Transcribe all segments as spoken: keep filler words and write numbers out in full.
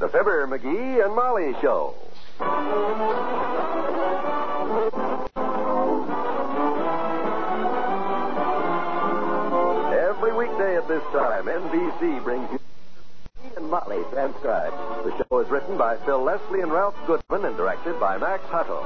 The Fibber, McGee, and Molly Show. Every weekday at this time, N B C brings you McGee and Molly transcribed. The show is written by Phil Leslie and Ralph Goodman and directed by Max Hutto.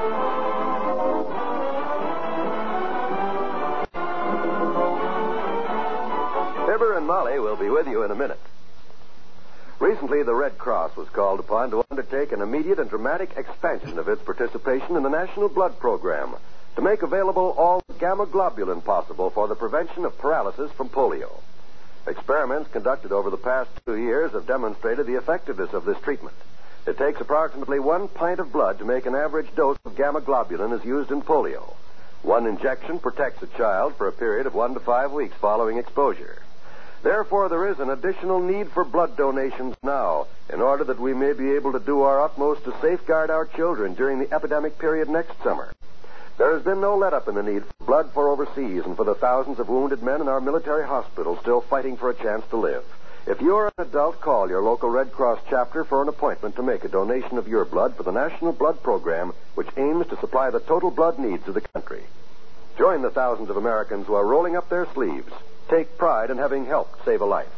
Fibber and Molly will be with you in a minute. Recently, the Red Cross was called upon to undertake an immediate and dramatic expansion of its participation in the National Blood Program to make available all gamma globulin possible for the prevention of paralysis from polio. Experiments conducted over the past two years have demonstrated the effectiveness of this treatment. It takes approximately one pint of blood to make an average dose of gamma globulin as used in polio. One injection protects a child for a period of one to five weeks following exposure. Therefore, there is an additional need for blood donations now in order that we may be able to do our utmost to safeguard our children during the epidemic period next summer. There has been no let-up in the need for blood for overseas and for the thousands of wounded men in our military hospitals still fighting for a chance to live. If you're an adult, call your local Red Cross chapter for an appointment to make a donation of your blood for the National Blood Program, which aims to supply the total blood needs of the country. Join the thousands of Americans who are rolling up their sleeves. Take pride in having helped save a life.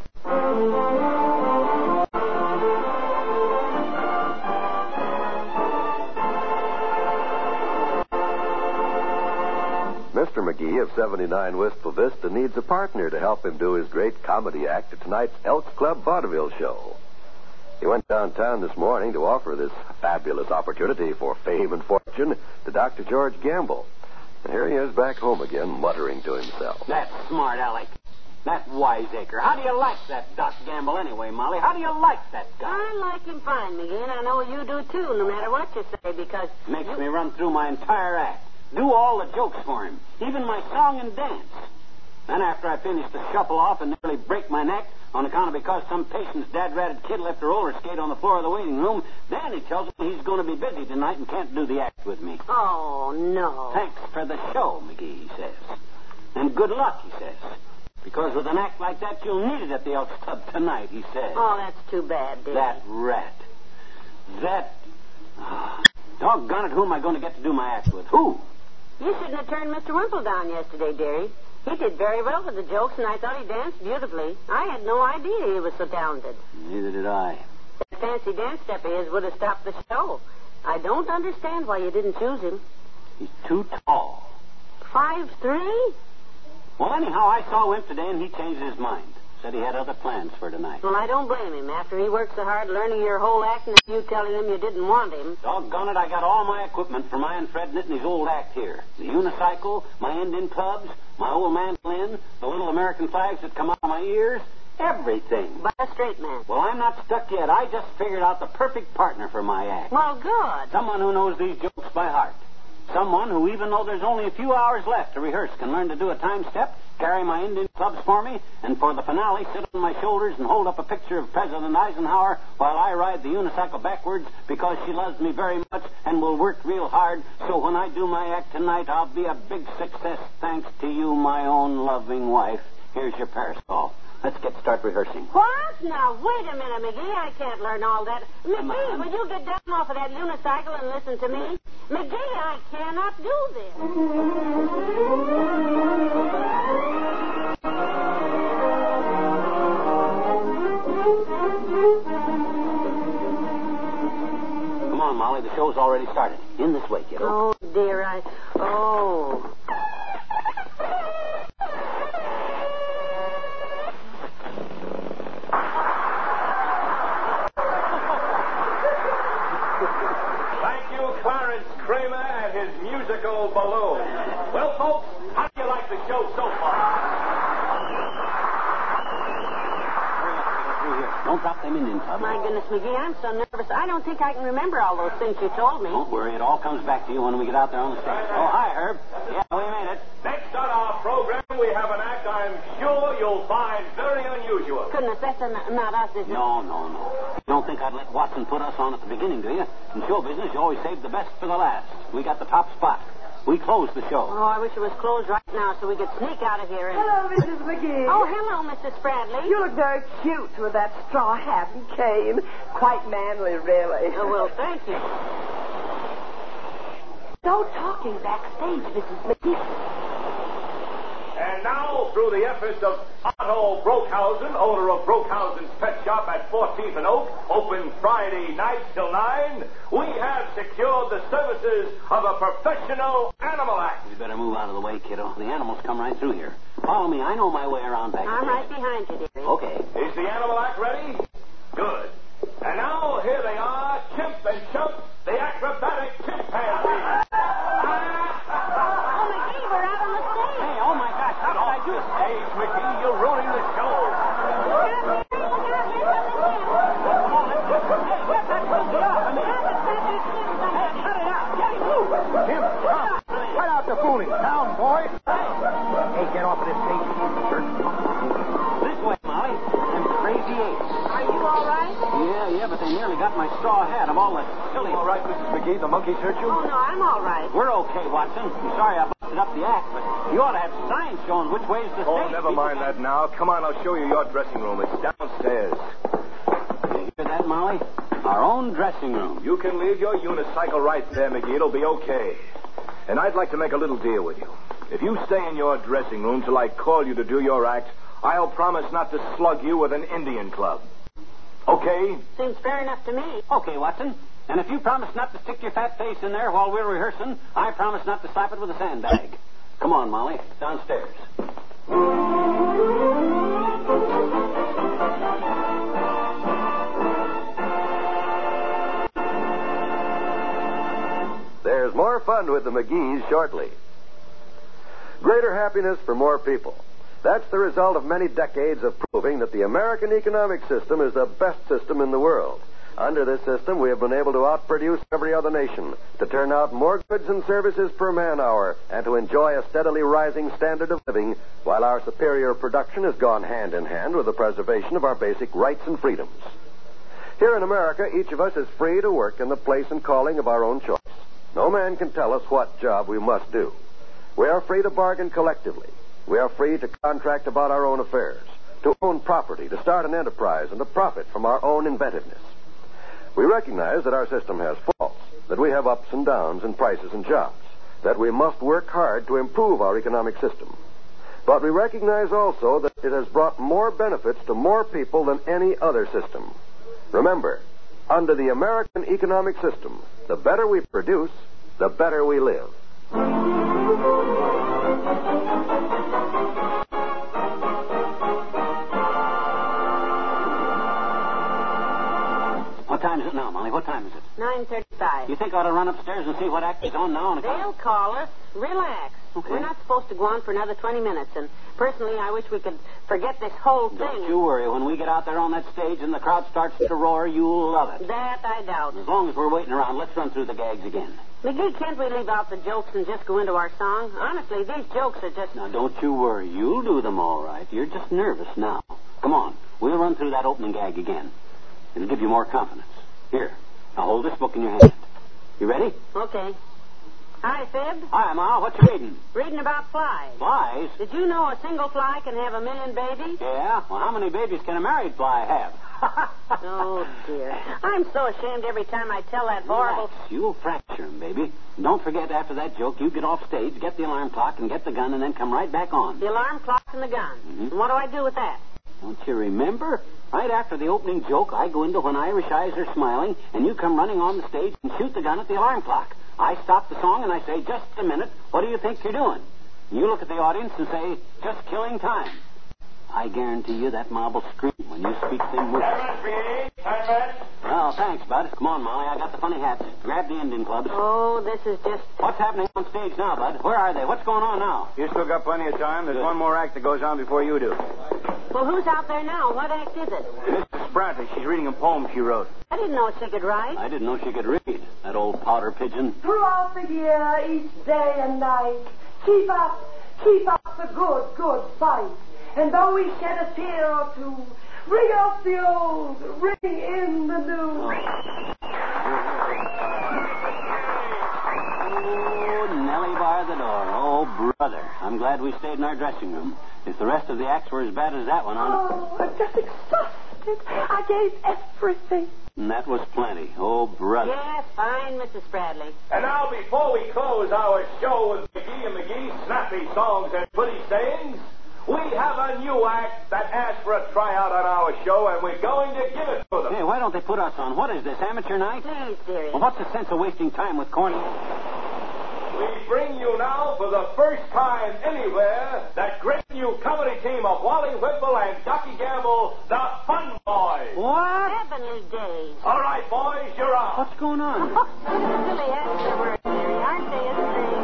Mister McGee of seventy-nine Wistful Vista needs a partner to help him do his great comedy act at tonight's Elks Club vaudeville show. He went downtown this morning to offer this fabulous opportunity for fame and fortune to Doctor George Gamble. And here he is back home again, muttering to himself. That's smart, Alec. That wiseacre. How do you like that Doc Gamble anyway, Molly? How do you like that guy? I like him fine, McGee, and I know you do, too, no matter what you say, because... Makes you... me run through my entire act. Do all the jokes for him. Even my song and dance. Then after I finish the shuffle off and nearly break my neck on account of because some patient's dad-ratted kid left her roller skate on the floor of the waiting room, then he tells me he's going to be busy tonight and can't do the act with me. Oh, no. Thanks for the show, McGee, he says. And good luck, he says. Because with an act like that, you'll need it at the Elks Club tonight, he says. Oh, that's too bad, dear. That rat. That... Oh, doggone it, who am I going to get to do my act with? Who? You shouldn't have turned Mister Wimple down yesterday, dearie. He did very well with the jokes, and I thought he danced beautifully. I had no idea he was so talented. Neither did I. That fancy dance step of his would have stopped the show. I don't understand why you didn't choose him. He's too tall. Five three? Well, anyhow, I saw Wimp today, and he changed his mind. Said he had other plans for tonight. Well, I don't blame him. After he worked so hard learning your whole act and you telling him you didn't want him. Doggone it, I got all my equipment for my and Fred knitting his old act here. The unicycle, my Indian clubs, my old mandolin, the little American flags that come out of my ears, everything. But a straight man. Well, I'm not stuck yet. I just figured out the perfect partner for my act. Well, good. Someone who knows these jokes by heart. Someone who, even though there's only a few hours left to rehearse, can learn to do a time step, carry my Indian clubs for me, and for the finale, sit on my shoulders and hold up a picture of President Eisenhower while I ride the unicycle backwards because she loves me very much and will work real hard. So when I do my act tonight, I'll be a big success thanks to you, my own loving wife. Here's your parasol. Let's get start rehearsing. What? Now, wait a minute, McGee. I can't learn all that. McGee, will you get down off of that unicycle and listen to me? McGee, I cannot do this. Come on, Molly. The show's already started. In this way, kiddo. Oh, dear, I... Oh... Clarence Kramer and his musical balloon. Well, folks, how do you like the show so far? Hurry up, get through here. Don't drop them Indian clubs. My goodness, McGee, I'm so nervous. I don't think I can remember all those things you told me. Don't worry. It all comes back to you when we get out there on the stage. Oh, hi, Herb. Yeah, we made it. Next on our program, we have an act I'm sure you'll find very unusual. Goodness, that's a, not us, is it? No, no, no. You don't think I'd let Watson put us on at the beginning, do you? In show business, you always save the best for the last. We got the top spot. We closed the show. Oh, I wish it was closed right now so we could sneak out of here and... Hello, Missus McGee. Oh, hello, Missus Spradley. You look very cute with that straw hat and cane. Quite manly, really. Oh, well, thank you. No talking backstage, Missus McGee. And now, through the efforts of Otto Brockhausen, owner of Brockhausen's Pet Shop at fourteenth and Oak, open Friday night till nine, we have secured the services of a professional animal act. You better move out of the way, kiddo. The animals come right through here. Follow me. I know my way around back I'm there. right behind you, dearie. Okay. Is the animal act ready? Good. And now, here they are, Chimp and Chump, the acrobatic chimpanzees. Oh, McGee, we're out on the stage. Hey, oh, my gosh. How did I do it? Stage, McGee, you're ruining the show. Look out, dearie. Look out. Here's something new. Come on, let's go. Hey, get that filthy off. I mean, Now the Spradley Jim's on hey, cut it out. Get it loose. Jim, come. Cut out the fooling. Down, boy. Hey, get off of this stage, you jerk. This way, Molly. Them crazy apes. Are you all right? Yeah, yeah, but they nearly got my straw hat of all that silly... All right, Missus McGee, the monkeys hurt you? Oh, no, I'm all right. We're okay, Watson. I'm sorry I busted up the act, but you ought to have signs showing which way is the Oh, stage. never People mind got- that now. Come on, I'll show you your dressing room. It's downstairs. You hear that, Molly? Our own dressing room. You can leave your unicycle right there, McGee. It'll be okay. And I'd like to make a little deal with you. If you stay in your dressing room till I call you to do your act, I'll promise not to slug you with an Indian club. Okay? Seems fair enough to me. Okay, Watson. And if you promise not to stick your fat face in there while we're rehearsing, I promise not to slap it with a sandbag. Come on, Molly. Downstairs. There's more fun with the McGees shortly. Greater happiness for more people. That's the result of many decades of proving that the American economic system is the best system in the world. Under this system, we have been able to outproduce every other nation, to turn out more goods and services per man hour, and to enjoy a steadily rising standard of living, while our superior production has gone hand in hand with the preservation of our basic rights and freedoms. Here in America, each of us is free to work in the place and calling of our own choice. No man can tell us what job we must do. We are free to bargain collectively. We are free to contract about our own affairs, to own property, to start an enterprise, and to profit from our own inventiveness. We recognize that our system has faults, that we have ups and downs in prices and jobs, that we must work hard to improve our economic system. But we recognize also that it has brought more benefits to more people than any other system. Remember, under the American economic system, the better we produce, the better we live. What time is it now, Molly? What time is it? nine thirty-five. You think I ought to run upstairs and see what act is on now? And They'll call us. Relax. Okay. We're not supposed to go on for another twenty minutes, and personally, I wish we could forget this whole thing. Don't you worry. When we get out there on that stage and the crowd starts to roar, you'll love it. That I doubt. As long as we're waiting around, let's run through the gags again. McGee, can't we leave out the jokes and just go into our song? Honestly, these jokes are just... Now, don't you worry. You'll do them all right. You're just nervous now. Come on. We'll run through that opening gag again. It'll give you more confidence. Here. Now, hold this book in your hand. You ready? Okay. Hi, Fib. Hi, Ma. What you reading? Reading about flies. Flies? Did you know a single fly can have a million babies? Yeah? Well, how many babies can a married fly have? Oh, dear. I'm so ashamed every time I tell that horrible... Relax. You'll fracture him, baby. Don't forget, after that joke, you get off stage, get the alarm clock, and get the gun, and then come right back on. The alarm clock and the gun. Mm-hmm. And what do I do with that? Don't you remember? Right after the opening joke, I go into When Irish Eyes Are Smiling, and you come running on the stage and shoot the gun at the alarm clock. I stop the song, and I say, just a minute, what do you think you're doing? And you look at the audience and say, just killing time. I guarantee you that mob will scream when you speak them words. Time, McGee. Time, Well, thanks, Bud. Come on, Molly. I got the funny hats. Grab the Indian clubs. Oh, this is just... What's happening on stage now, Bud? Where are they? What's going on now? You still got plenty of time. There's Good. one more act that goes on before you do. Well, who's out there now? What act is it? Missus Brantley, she's reading a poem she wrote. I didn't know she could write. I didn't know she could read. That old powder pigeon. Throughout the year, each day and night, keep up, keep up the good, good fight. And though we shed a tear or two, ring out the old, ring in the new. Oh, Nellie Bar, I'm glad we stayed in our dressing room. If the rest of the acts were as bad as that one, on Oh, I'm just exhausted. I gave everything. and that was plenty. Oh, brother. Yes, fine, Missus Bradley. And now, before we close our show with McGee and McGee, snappy songs and pretty sayings, we have a new act that asked for a tryout on our show, and we're going to give it to them. Hey, why don't they put us on? What is this, amateur night? Please, dearie. Well, what's the sense of wasting time with corny... We bring you now, for the first time anywhere, that great new comedy team of Wally Whipple and Ducky Gamble, the Fun Boys. What? Heavenly days. All right, boys, you're out. What's going on? Silly hats are worth, dearie. Aren't they a treat?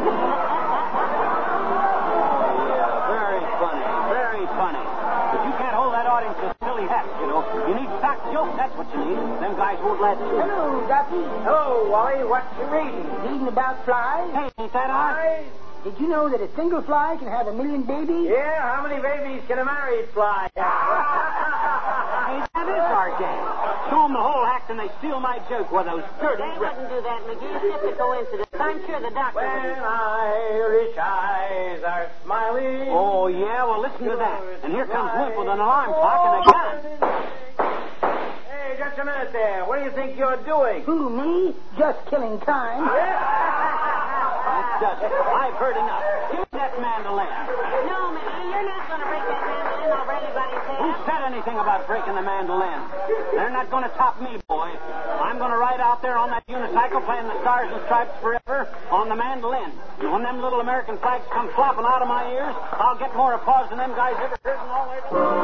Yeah, very funny. Very funny. But you can't hold that audience with silly hats, you know. You need stock jokes, that's what you need. Them guys won't let you. Hello, Ducky. Hello, Wally. What you reading? Reading about flies? Hey, ain't that odd? Flies? Did you know that a single fly can have a million babies? Yeah, how many babies can a married fly? Hey, that is our game. Show them the whole act and they steal my joke with those dirty... They wouldn't do that, McGee. It's just a coincidence. I'm sure the doctor When would... Irish eyes are smiling. Oh, yeah? Well, listen to that. And here comes Wimp with an alarm clock and a gun. Hey, just a minute there. What do you think you're doing? Who, me? Just killing time. That does it. I've heard enough. Give me that mandolin. No, McGee, you're not going to break that mandolin over anybody's Who head. said anything about breaking the mandolin? They're not going to top me, boy. I'm going to ride out there on that unicycle playing the Stars and Stripes Forever on the mandolin. And when them little American flags come flopping out of my ears, I'll get more applause than them guys ever heard in all their...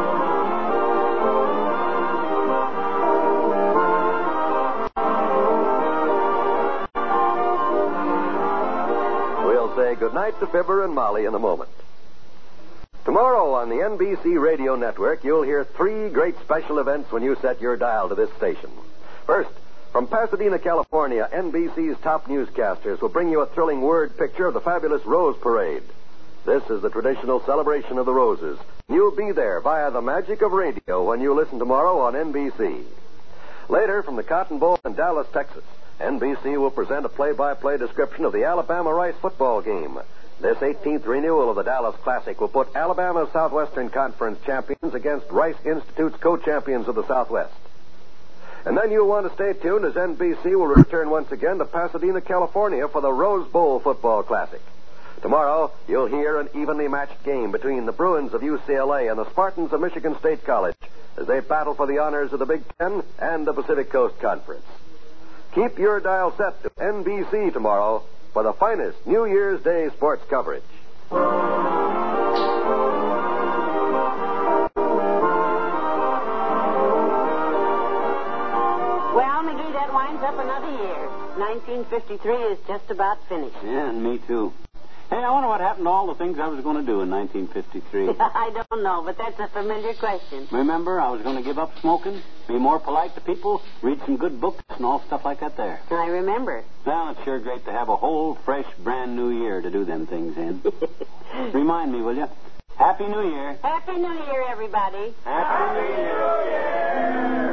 We'll say goodnight to Fibber and Molly in a moment. Tomorrow on the N B C Radio Network, you'll hear three great special events when you set your dial to this station. First, from Pasadena, California, N B C's top newscasters will bring you a thrilling word picture of the fabulous Rose Parade. This is the traditional celebration of the roses. You'll be there via the magic of radio when you listen tomorrow on N B C. Later, from the Cotton Bowl in Dallas, Texas, N B C will present a play-by-play description of the Alabama-Rice football game. This eighteenth renewal of the Dallas Classic will put Alabama's Southwestern Conference champions against Rice Institute's co-champions of the Southwest. And then you'll want to stay tuned as N B C will return once again to Pasadena, California for the Rose Bowl Football Classic. Tomorrow, you'll hear an evenly matched game between the Bruins of U C L A and the Spartans of Michigan State College as they battle for the honors of the Big Ten and the Pacific Coast Conference. Keep your dial set to N B C tomorrow for the finest New Year's Day sports coverage. Well, McGee, that winds up another year. nineteen fifty-three is just about finished. Yeah, and me too. Hey, I wonder what happened to all the things I was going to do in nineteen fifty-three. I don't know, but that's a familiar question. Remember, I was going to give up smoking, be more polite to people, read some good books, and all stuff like that there. I remember. Well, it's sure great to have a whole, fresh, brand new year to do them things in. Remind me, will you? Happy New Year. Happy New Year, everybody. Happy New Year.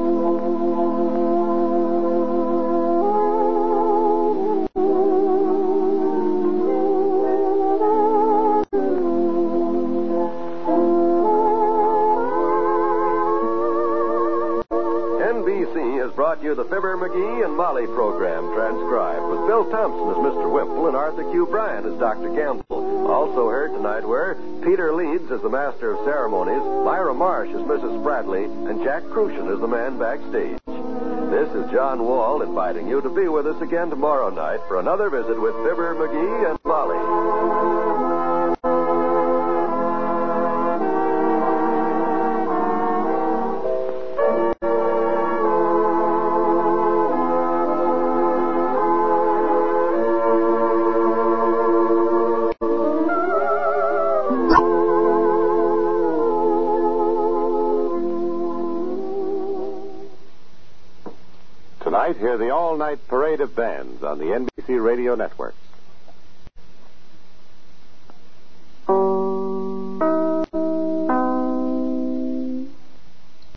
N B C has brought you the Fibber, McGee, and Molly program transcribed with Bill Thompson as Mister Wimple and Arthur Q. Bryan as Doctor Gamble. Also heard tonight were Peter Leeds as the Master of Ceremonies, Myra Marsh as Missus Bradley, and Jack Crucian as the man backstage. This is John Wall inviting you to be with us again tomorrow night for another visit with Fibber, McGee, and Molly. Tonight, hear the all-night parade of bands on the N B C Radio Network.